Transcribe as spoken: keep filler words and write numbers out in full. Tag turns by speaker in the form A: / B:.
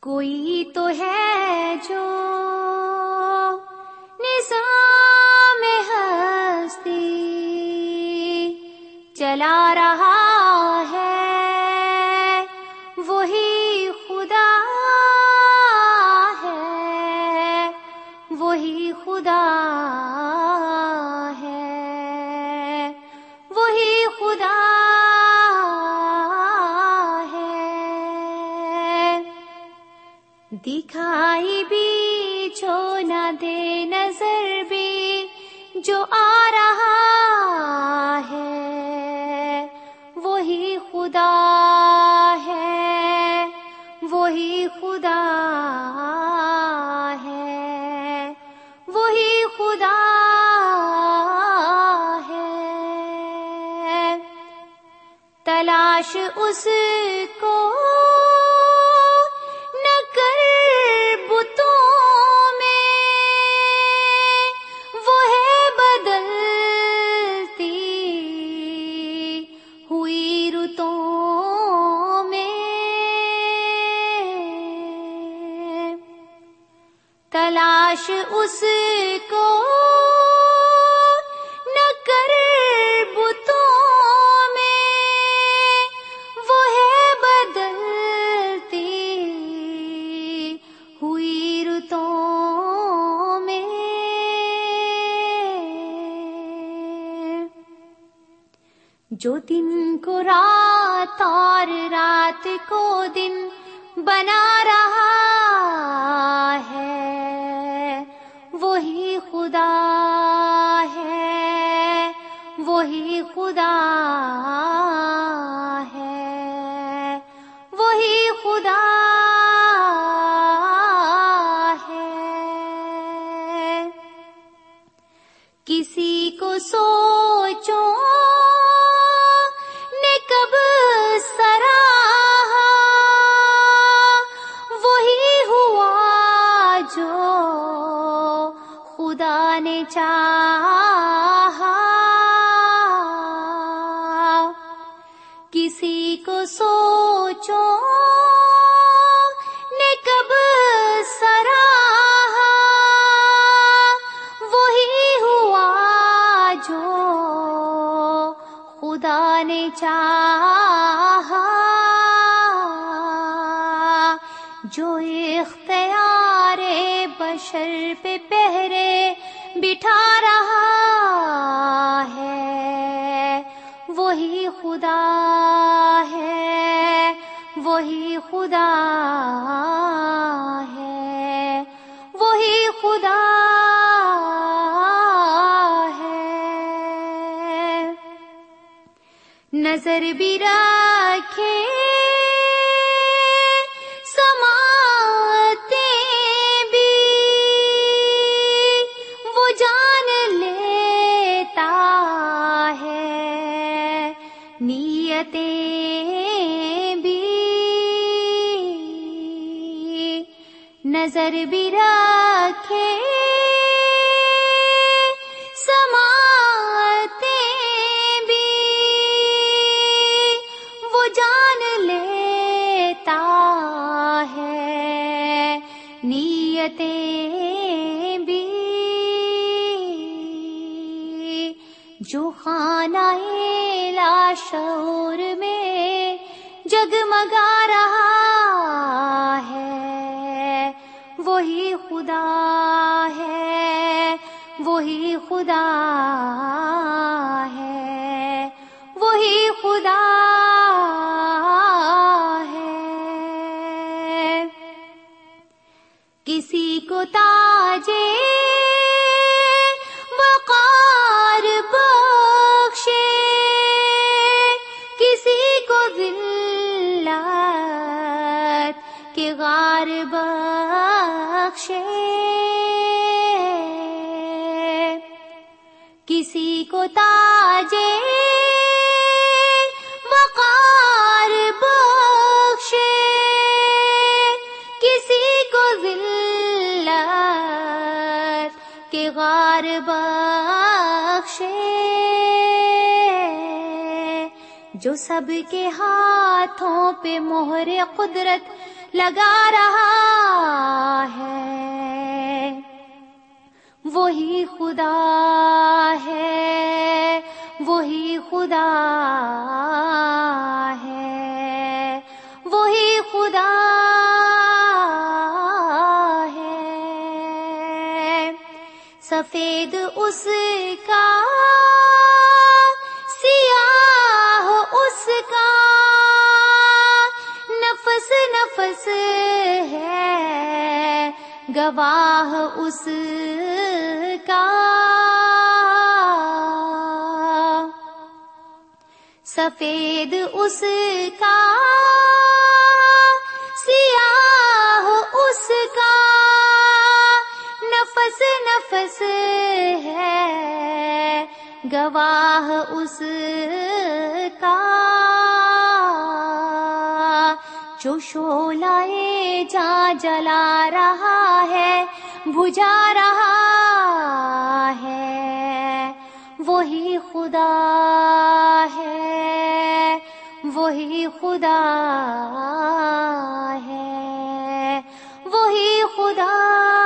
A: کوئی تو ہے جو نظام ہستی چلا رہا ہے، وہی خدا ہے، وہی خدا ہے، وہی خدا ہے۔ دکھائی بھی جو نہ دے نظر بھی جو آ رہا ہے، وہی خدا ہے، وہی خدا ہے، وہی خدا ہے۔ تلاش اس کو نہ کر بتوں میں، وہ ہے بدلتی ہوئی رتوں میں۔ تلاش اس کو نہ کر بتوں میں، وہ ہے بدلتی ہوئی رتوں میں۔ جو دن کو رات اور رات کو دن بنا رہا ہے، وہی خدا ہے، وہی خدا ہے، وہی خدا ہے۔ کسی کو سوچو نے کب سراہا، وہی ہوا جو خدا نے چاہا۔ کسی کو سوچو نے کب سراہا، وہی ہوا جو خدا نے چاہا۔ جو اختیار بشر پہ پہرے بٹھا رہا ہے، وہی خدا ہے، وہی خدا ہے، وہی خدا ہے۔ نظر بھی رکھے سماعتیں بھی، وہ جان لیتا ہے نیتیں بھی۔ نظر بھی رکھے سماعتیں بھی، وہ جان لیتا ہے نیتیں بھی۔ جو خانہ لاشعور میں جگمگا رہا ہے، وہی خدا ہے، وہی خدا ہے، وہی خدا ہے۔ کسی کو تاجے وقار بخشے، کسی کو ذلت کے غار بخشے، کسی کو تاجے وقار بخشے، کسی کو ذلت کے غار بخشے۔ جو سب کے ہاتھوں پہ مہر قدرت لگا رہا ہے، وہی خدا ہے، وہی خدا ہے، وہی خدا ہے۔ سفید اس کا، سیاہ اس کا، نفس نفس ہے گواہ اس کا۔ سفید اس کا، سیاہ اس کا، نفس نفس ہے گواہ اس کا۔ جو شعلہ جاں جلا رہا ہے، بجھا رہا ہے، وہی خدا ہے، وہی خدا ہے، وہی خدا